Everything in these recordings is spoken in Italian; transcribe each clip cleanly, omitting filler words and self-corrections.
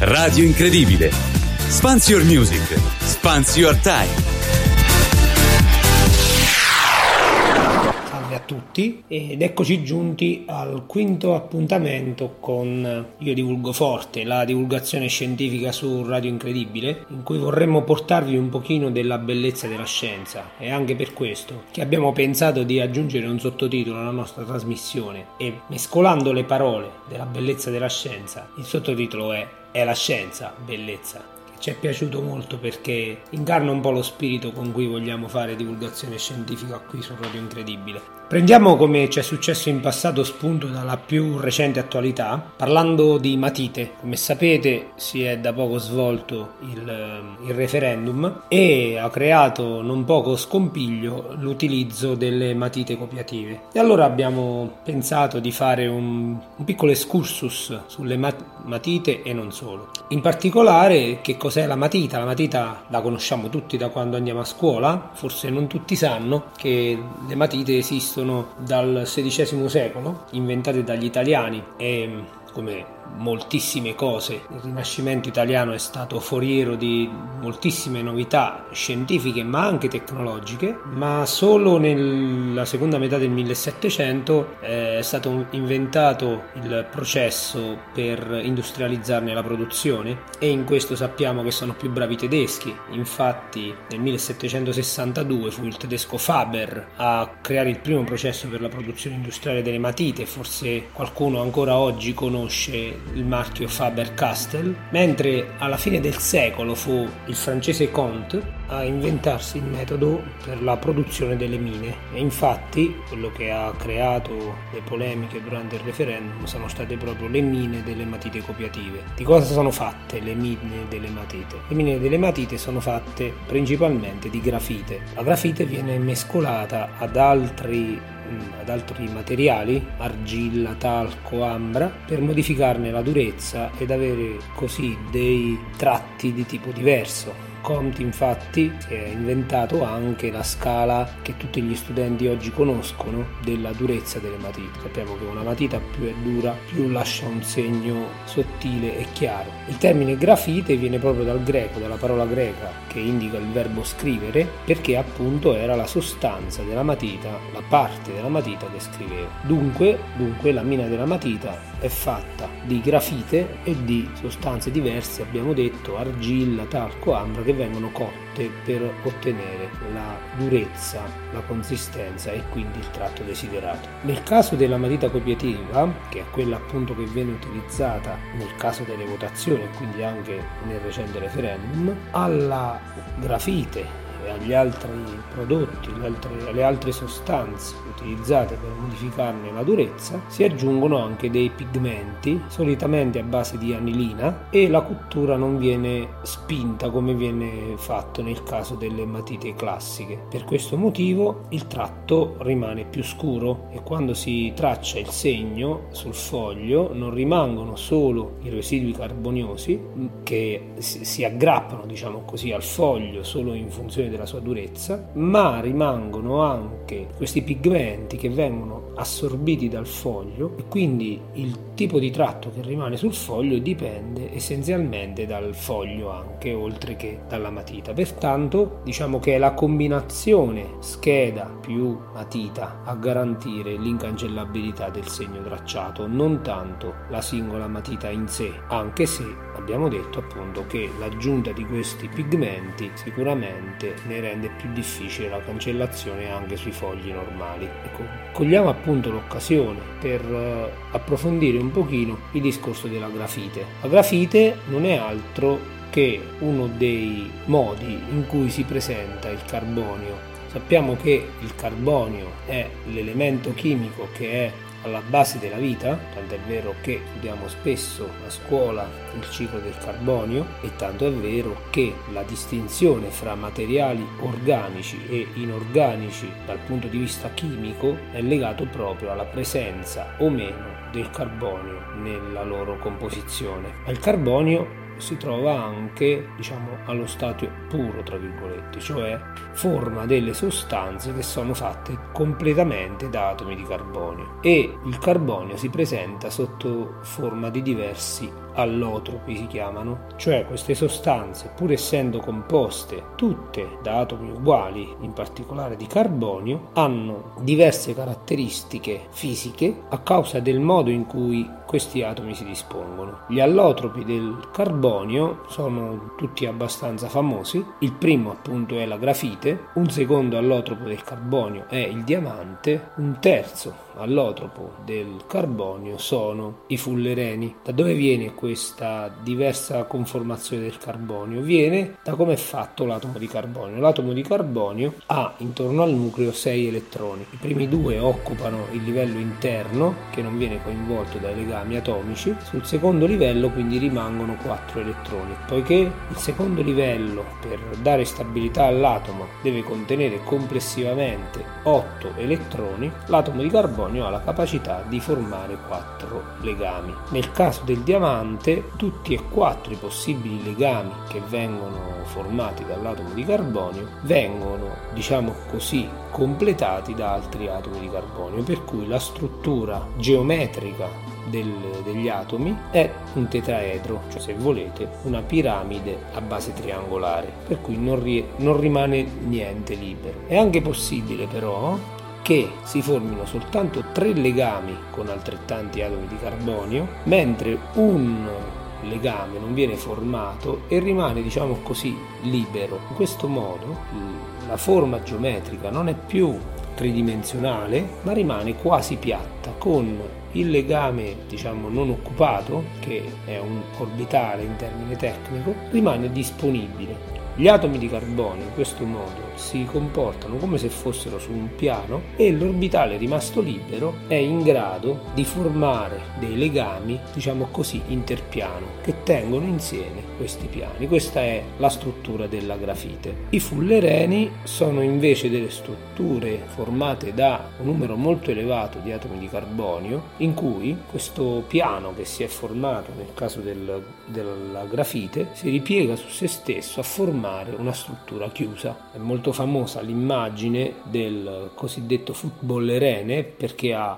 Radio Incredibile. Spans your music. Spans your time. Salve a tutti ed eccoci giunti al quinto appuntamento con Io Divulgo Forte, la divulgazione scientifica su Radio Incredibile, in cui vorremmo portarvi un pochino della bellezza della scienza. È anche per questo che abbiamo pensato di aggiungere un sottotitolo alla nostra trasmissione e, mescolando le parole della bellezza della scienza, il sottotitolo è la scienza, bellezza. Ci è piaciuto molto perché incarna un po' lo spirito con cui vogliamo fare divulgazione scientifica qui su Radio Incredibile. Prendiamo, come ci è successo in passato, spunto dalla più recente attualità, parlando di matite. Come sapete, si è da poco svolto il referendum e ha creato non poco scompiglio l'utilizzo delle matite copiative. E allora abbiamo pensato di fare un piccolo excursus sulle matite e non solo. In particolare, che cos'è la matita? La matita la conosciamo tutti da quando andiamo a scuola, forse non tutti sanno che le matite esistono dal XVI secolo, inventate dagli italiani e, come moltissime cose, il Rinascimento italiano è stato foriero di moltissime novità scientifiche ma anche tecnologiche, ma solo nella seconda metà del 1700 è stato inventato il processo per industrializzarne la produzione e in questo sappiamo che sono più bravi i tedeschi. Infatti nel 1762 fu il tedesco Faber a creare il primo processo per la produzione industriale delle matite. Forse qualcuno ancora oggi conosce il marchio Faber-Castell, mentre alla fine del secolo fu il francese Comte a inventarsi il metodo per la produzione delle mine e infatti quello che ha creato le polemiche durante il referendum sono state proprio le mine delle matite copiative. Di cosa sono fatte le mine delle matite? Le mine delle matite sono fatte principalmente di grafite. La grafite viene mescolata ad altri materiali, argilla, talco, ambra, per modificarne la durezza ed avere così dei tratti di tipo diverso. Comte infatti si è inventato anche la scala che tutti gli studenti oggi conoscono della durezza delle matite. Sappiamo che una matita più è dura, più lascia un segno sottile e chiaro. Il termine grafite viene proprio dal greco, dalla parola greca che indica il verbo scrivere, perché appunto era la sostanza della matita, la parte della matita che scriveva. Dunque la mina della matita è fatta di grafite e di sostanze diverse, abbiamo detto argilla, talco, ambra, che vengono cotte per ottenere la durezza, la consistenza e quindi il tratto desiderato. Nel caso della matita copiativa, che è quella appunto che viene utilizzata nel caso delle votazioni e quindi anche nel recente referendum, alla grafite e agli altri prodotti, alle altre sostanze utilizzate per modificarne la durezza, si aggiungono anche dei pigmenti, solitamente a base di anilina, e la cottura non viene spinta come viene fatto nel caso delle matite classiche. Per questo motivo il tratto rimane più scuro e quando si traccia il segno sul foglio non rimangono solo i residui carboniosi che si aggrappano, diciamo così, al foglio solo in funzione della sua durezza, ma rimangono anche questi pigmenti che vengono assorbiti dal foglio e quindi il tipo di tratto che rimane sul foglio dipende essenzialmente dal foglio anche, oltre che dalla matita. Pertanto diciamo che è la combinazione scheda più matita a garantire l'incancellabilità del segno tracciato, non tanto la singola matita in sé, anche se abbiamo detto appunto che l'aggiunta di questi pigmenti sicuramente ne rende più difficile la cancellazione anche sui fogli normali. Ecco, cogliamo appunto l'occasione per approfondire un pochino il discorso della grafite. La grafite non è altro che uno dei modi in cui si presenta il carbonio. Sappiamo che il carbonio è l'elemento chimico che è alla base della vita, tant'è vero che studiamo spesso a scuola il ciclo del carbonio e tanto è vero che la distinzione fra materiali organici e inorganici dal punto di vista chimico è legato proprio alla presenza o meno del carbonio nella loro composizione. Il carbonio si trova anche, allo stato puro, tra virgolette, cioè forma delle sostanze che sono fatte completamente da atomi di carbonio, e il carbonio si presenta sotto forma di diversi allotropi, si chiamano, cioè queste sostanze, pur essendo composte tutte da atomi uguali, in particolare di carbonio, hanno diverse caratteristiche fisiche a causa del modo in cui questi atomi si dispongono. Gli allotropi del carbonio sono tutti abbastanza famosi. Il primo appunto è la grafite, un secondo allotropo del carbonio è il diamante, un terzo allotropo del carbonio sono i fullereni. Da dove viene questa diversa conformazione del carbonio? Viene da come è fatto l'atomo di carbonio. L'atomo di carbonio ha intorno al nucleo 6 elettroni. I primi 2 occupano il livello interno, che non viene coinvolto dai legami atomici. Sul secondo livello quindi rimangono 4 elettroni. Poiché il secondo livello, per dare stabilità all'atomo, deve contenere complessivamente 8 elettroni, l'atomo di carbonio ha la capacità di formare 4 legami. Nel caso del diamante, tutti e 4 i possibili legami che vengono formati dall'atomo di carbonio vengono, completati da altri atomi di carbonio, per cui la struttura geometrica degli atomi è un tetraedro, cioè, se volete, una piramide a base triangolare, per cui non rimane niente libero. È anche possibile però che si formino soltanto 3 legami con altrettanti atomi di carbonio, mentre un legame non viene formato e rimane, libero. In questo modo la forma geometrica non è più tridimensionale, ma rimane quasi piatta, con il legame non occupato, che è un orbitale in termine tecnico, rimane disponibile. Gli atomi di carbonio in questo modo si comportano come se fossero su un piano, e l'orbitale rimasto libero è in grado di formare dei legami, interpiano, che tengono insieme questi piani. Questa è la struttura della grafite. I fullereni sono invece delle strutture formate da un numero molto elevato di atomi di carbonio, in cui questo piano che si è formato nel caso della grafite si ripiega su se stesso a formare una struttura chiusa. È molto famosa l'immagine del cosiddetto footballerene, perché ha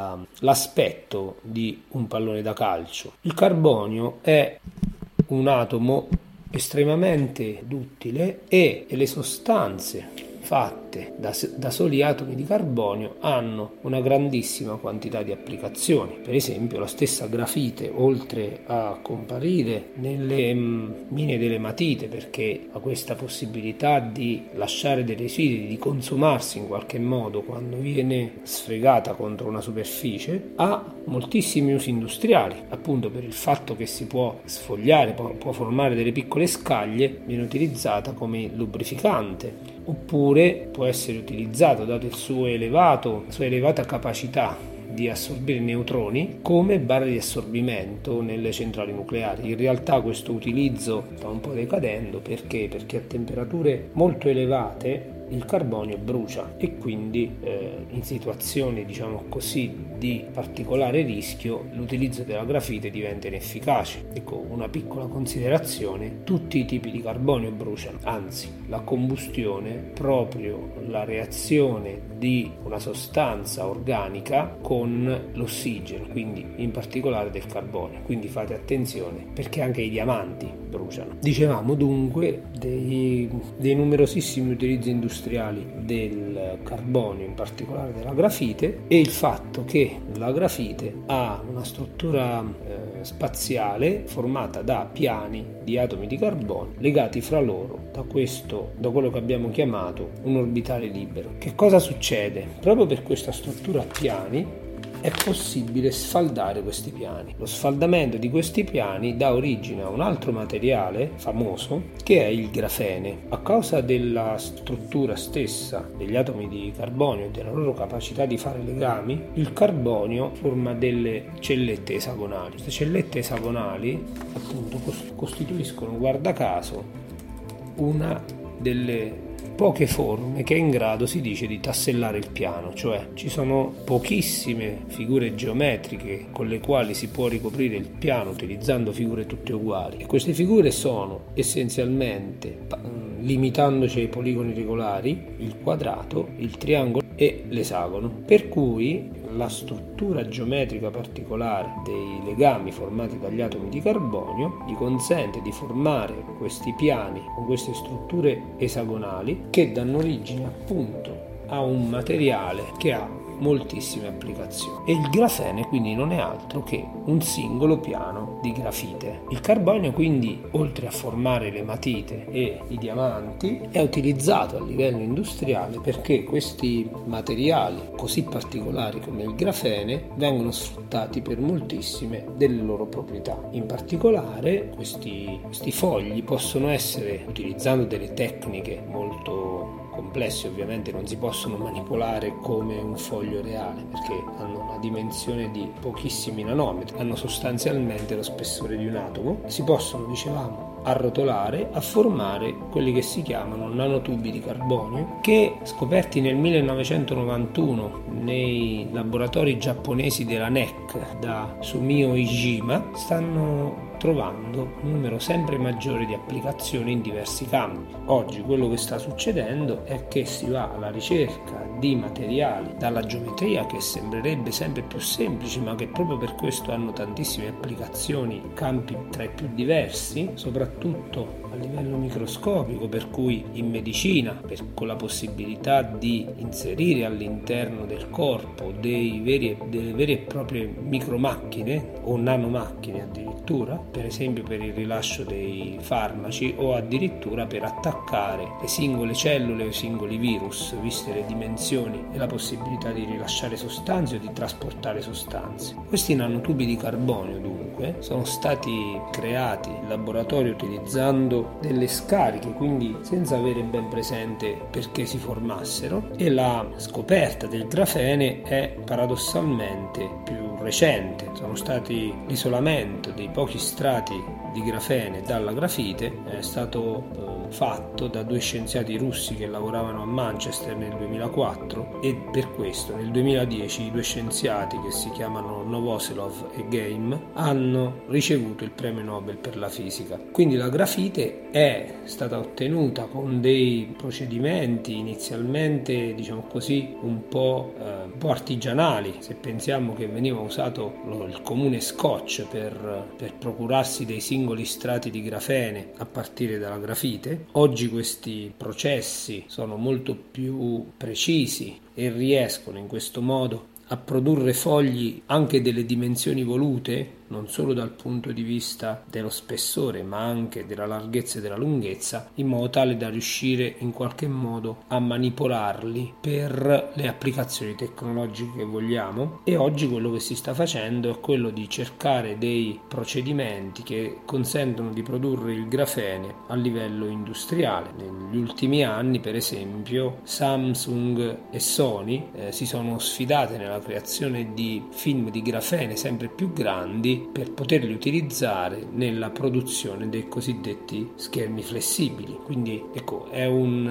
l'aspetto di un pallone da calcio. Il carbonio è un atomo estremamente duttile, e le sostanze fatte da soli atomi di carbonio hanno una grandissima quantità di applicazioni. Per esempio, la stessa grafite, oltre a comparire nelle mine delle matite, perché ha questa possibilità di lasciare dei residui, di consumarsi in qualche modo quando viene sfregata contro una superficie, ha moltissimi usi industriali, appunto per il fatto che si può sfogliare, può formare delle piccole scaglie, viene utilizzata come lubrificante, oppure può essere utilizzato, dato la sua elevata capacità di assorbire neutroni, come barra di assorbimento nelle centrali nucleari. In realtà questo utilizzo sta un po' decadendo, perché a temperature molto elevate il carbonio brucia, e quindi in situazioni di particolare rischio l'utilizzo della grafite diventa inefficace. Ecco, una piccola considerazione: tutti i tipi di carbonio bruciano, anzi la combustione, proprio la reazione di una sostanza organica con l'ossigeno, quindi in particolare del carbonio, quindi fate attenzione, perché anche i diamanti bruciano. Dicevamo dunque dei numerosissimi utilizzi industriali del carbonio, in particolare della grafite, e il fatto che la grafite ha una struttura spaziale formata da piani di atomi di carbonio legati fra loro da quello che abbiamo chiamato un orbitale libero. Che cosa succede? Proprio per questa struttura a piani è possibile sfaldare questi piani. Lo sfaldamento di questi piani dà origine a un altro materiale famoso, che è il grafene. A causa della struttura stessa degli atomi di carbonio e della loro capacità di fare legami, il carbonio forma delle cellette esagonali. Queste cellette esagonali appunto costituiscono, guarda caso, una delle poche forme che è in grado, si dice, di tassellare il piano, cioè ci sono pochissime figure geometriche con le quali si può ricoprire il piano utilizzando figure tutte uguali, e queste figure sono essenzialmente, limitandoci ai poligoni regolari, il quadrato, il triangolo e l'esagono, per cui la struttura geometrica particolare dei legami formati dagli atomi di carbonio gli consente di formare questi piani con queste strutture esagonali che danno origine appunto a un materiale che ha moltissime applicazioni. E il grafene quindi non è altro che un singolo piano di grafite. Il carbonio quindi, oltre a formare le matite e i diamanti, è utilizzato a livello industriale perché questi materiali così particolari come il grafene vengono sfruttati per moltissime delle loro proprietà. In particolare questi fogli possono essere, utilizzando delle tecniche molto complessi, ovviamente non si possono manipolare come un foglio reale perché hanno una dimensione di pochissimi nanometri, hanno sostanzialmente lo spessore di un atomo, si possono, dicevamo, arrotolare a formare quelli che si chiamano nanotubi di carbonio che, scoperti nel 1991 nei laboratori giapponesi della NEC da Sumio Iijima, stanno trovando un numero sempre maggiore di applicazioni in diversi campi. Oggi quello che sta succedendo è che si va alla ricerca di materiali dalla geometria che sembrerebbe sempre più semplici, ma che proprio per questo hanno tantissime applicazioni, campi tra i più diversi, soprattutto a livello microscopico, per cui in medicina, con la possibilità di inserire all'interno del corpo delle vere e proprie micromacchine o nanomacchine addirittura, per esempio per il rilascio dei farmaci o addirittura per attaccare le singole cellule o i singoli virus, viste le dimensioni e la possibilità di rilasciare sostanze o di trasportare sostanze. Questi nanotubi di carbonio dunque sono stati creati in laboratorio utilizzando delle scariche, quindi senza avere ben presente perché si formassero, e la scoperta del grafene è paradossalmente più recente. Sono stati l'isolamento dei pochi strati di grafene dalla grafite, è stato fatto da due scienziati russi che lavoravano a Manchester nel 2004, e per questo nel 2010 i due scienziati, che si chiamano Novoselov e Game, hanno ricevuto il premio Nobel per la fisica. Quindi la grafite è stata ottenuta con dei procedimenti inizialmente, diciamo così, un po' artigianali. Se pensiamo che veniva usato il comune scotch per procurarsi dei singoli strati di grafene a partire dalla grafite, oggi questi processi sono molto più precisi e riescono in questo modo a produrre fogli anche delle dimensioni volute, non solo dal punto di vista dello spessore ma anche della larghezza e della lunghezza, in modo tale da riuscire in qualche modo a manipolarli per le applicazioni tecnologiche che vogliamo. E oggi quello che si sta facendo è quello di cercare dei procedimenti che consentono di produrre il grafene a livello industriale. Negli ultimi anni, per esempio, Samsung e Sony si sono sfidate nella creazione di film di grafene sempre più grandi per poterli utilizzare nella produzione dei cosiddetti schermi flessibili. Quindi ecco, è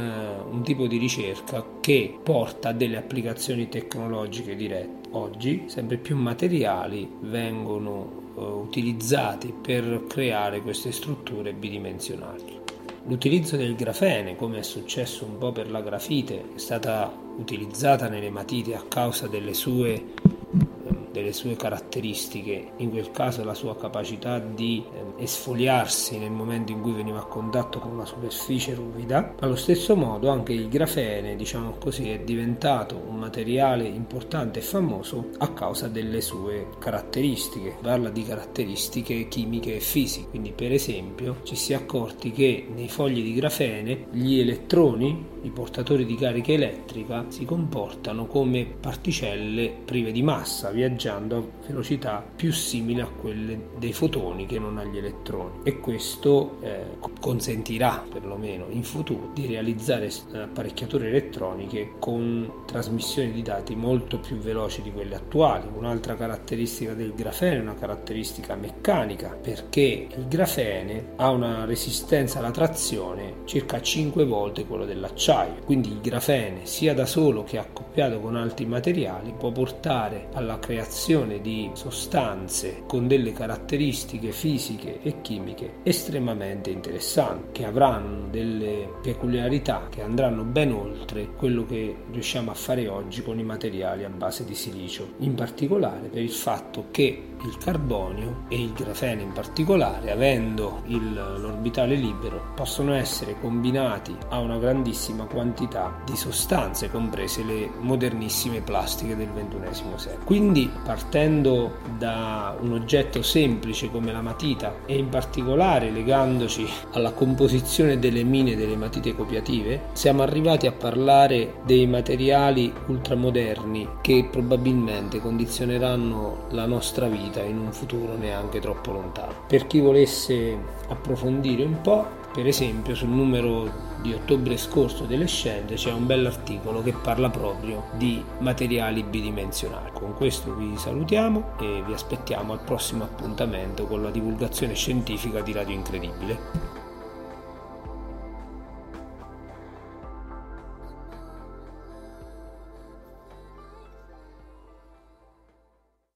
un tipo di ricerca che porta a delle applicazioni tecnologiche dirette. Oggi sempre più materiali vengono utilizzati per creare queste strutture bidimensionali. L'utilizzo del grafene, come è successo un po' per la grafite, è stata utilizzata nelle matite a causa delle sue caratteristiche, in quel caso la sua capacità di esfoliarsi nel momento in cui veniva a contatto con una superficie ruvida. Allo stesso modo anche il grafene, diciamo così, è diventato un materiale importante e famoso a causa delle sue caratteristiche. Parla di caratteristiche chimiche e fisiche, quindi per esempio ci si è accorti che nei fogli di grafene gli elettroni, i portatori di carica elettrica, si comportano come particelle prive di massa, viaggiando a velocità più simili a quelle dei fotoni che non agli elettroni, e questo consentirà perlomeno in futuro di realizzare apparecchiature elettroniche con trasmissioni di dati molto più veloci di quelle attuali. Un'altra caratteristica del grafene è una caratteristica meccanica, perché il grafene ha una resistenza alla trazione circa 5 volte quello dell'acciaio. acciaio. Quindi il grafene, sia da solo che accoppiato con altri materiali, può portare alla creazione di sostanze con delle caratteristiche fisiche e chimiche estremamente interessanti, che avranno delle peculiarità che andranno ben oltre quello che riusciamo a fare oggi con i materiali a base di silicio, in particolare per il fatto che il carbonio e il grafene in particolare, avendo l'orbitale libero, possono essere combinati a una grandissima quantità di sostanze, comprese le modernissime plastiche del XXI secolo. Quindi, partendo da un oggetto semplice come la matita e in particolare legandoci alla composizione delle mine delle matite copiative, siamo arrivati a parlare dei materiali ultramoderni che probabilmente condizioneranno la nostra vita in un futuro neanche troppo lontano. Per chi volesse approfondire un po', per esempio sul numero di ottobre scorso delle Scienze c'è un bell'articolo che parla proprio di materiali bidimensionali. Con questo vi salutiamo e vi aspettiamo al prossimo appuntamento con la divulgazione scientifica di Radio Incredibile.